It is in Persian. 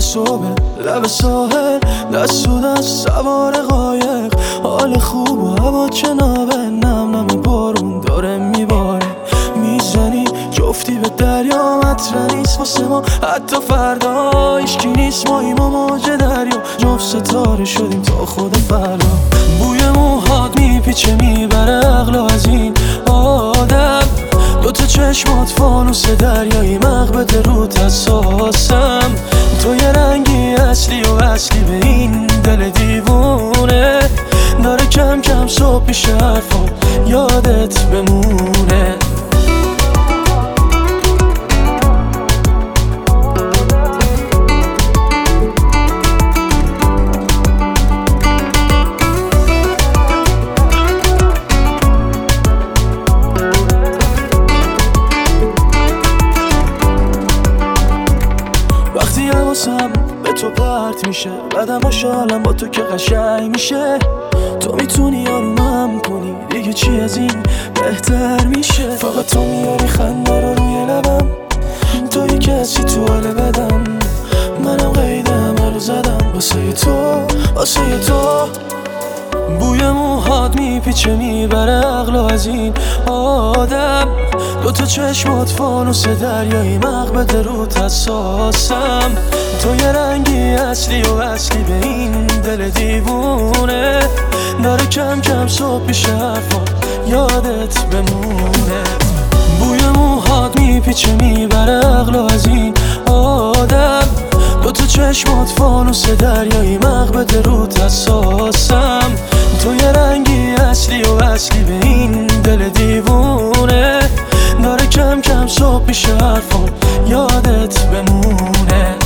صبح لب ساحل، دست تو دست سوار قایق، حال خوب و هوا جنابه، نم نم بارون داره میباره، میزنی جفتی به دریا، مطرح نیست واسه ما حتی فردا، هیچکی نیست ماییم و موج دریا، جفت ستاره شدیم تا خود فردا. بوی موهات میپیچه میبره عقل از این آدم، دوتا چشمات فانوس دریایی، مغبت روت حساسم، تو یه رنگی اصلی و اصلی به این دل دیوونه، داره کم کم صبح میشه حرفا یادت بمونه. وقتی حواسم به تو پرت میشه، بعدم خوشحالم با تو که قشنگ میشه، تو میتونی آرومم کنی، دیگه چی از این بهتر میشه، فقط تو میاری خنده رو روی لبم، توی کسی تو حال بدم، منم قید همه رو زدم واسه تو، واسه تو. بوی موهات میپیچه میبره عقل از این آدم، دوتا چشمات فانوس دریایی، مغبت روت حساسم، تو یه رنگی اصلی و اصلی به این دل دیوونه، داره کم کم صبح میشه حرفا یادت بمونه. بوی موهات میپیچه میبره عقل از این آدم، دوتا چشمات فانوس دریایی، مغبت روت حساسم، تو یه رنگی اصلی و اصلی به این دل دیوونه، داره کم کم صبح میشه حرفا یادت بمونه.